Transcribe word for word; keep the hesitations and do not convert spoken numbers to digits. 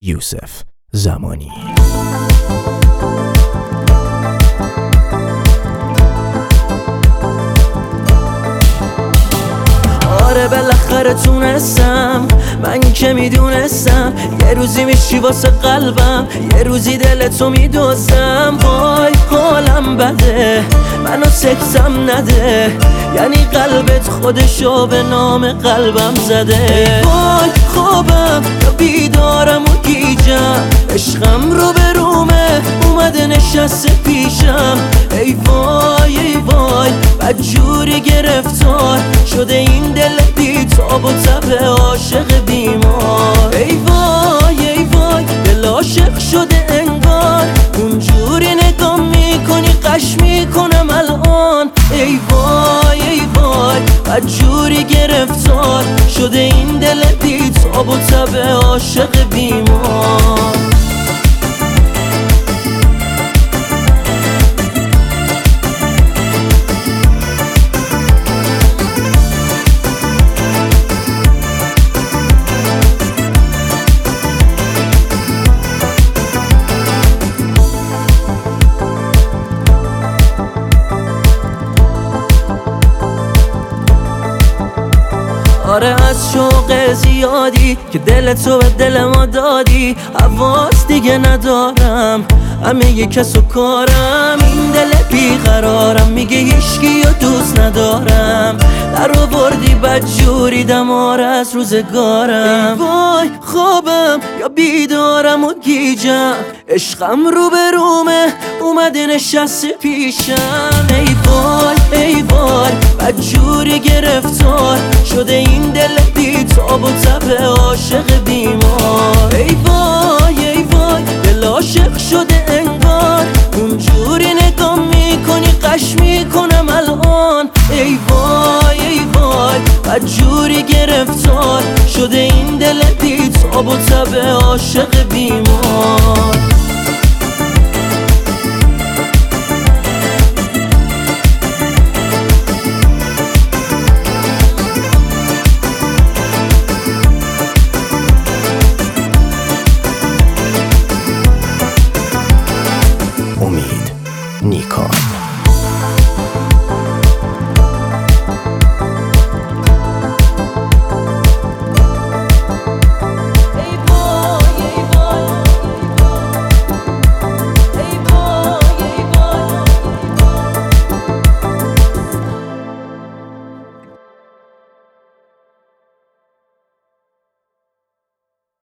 یوسف زمانی. آره بالاخره تونستم، من که میدونستم یه روزی میشی واسه قلبم، یه روزی دلتو میدوزم. وای حالم بده، منو سکتم نده، یعنی قلبت خودشو به نام قلبم زده. وای خوابم یا بیدارم و گیجم، عشقم رو به رومه اومده نشسته پیشم. ای وای ای وای بدجوری گرفتار شده این دل بی تاب و تب عاشق بیمار. ای وای ای وای دل عاشق شده انگار، اونجوری نگاه میکنی قش میکنم الان. ای وای ای وای بدجوری گرفتار شده این دل بی تاب و تب عاشق بیمار. آره از شوق زیادی که دل تو به دل ما دادی، حواس دیگه ندارم، همه یه کس و کارم. این دل بیقرارم میگه هیچکی و دوست ندارم، در آوردی بدجوری دمار از روزگارم. ای وای خوابم یا بیدارم و گیجم، عشقم رو به رومه اومده نشسته پیشم. ای وای ای وای بدجوری گرفتار شده این دل بی تاب و تب عاشق بیمار. ای وای ای وای دل عاشق شده انگار، اونجوری نگاه میکنی قش میکنم الان. ای وای ای وای بدجوری گرفتار شده این دل بی تاب و تب عاشق بیمار.